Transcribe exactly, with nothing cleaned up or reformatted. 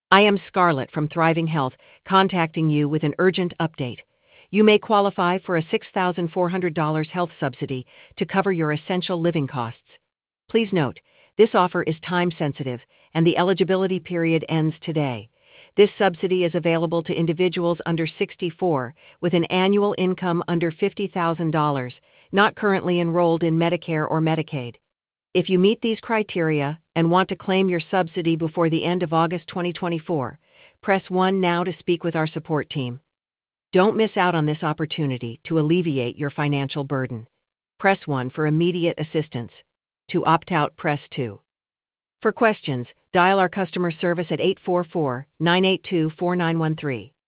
I am Scarlett from Thriving Health, contacting you with an urgent update. You may qualify for a six thousand four hundred dollars health subsidy to cover your essential living costs. Please note, this offer is time-sensitive, and the eligibility period ends today. This subsidy is available to individuals under sixty-four with an annual income under fifty thousand dollars, not currently enrolled in Medicare or Medicaid. If you meet these criteria and want to claim your subsidy before the end of August twenty twenty-four, press one now to speak with our support team. Don't miss out on this opportunity to alleviate your financial burden. Press one for immediate assistance. To opt out, press two. For questions, dial our customer service at eight four four, nine eight two, four nine one three.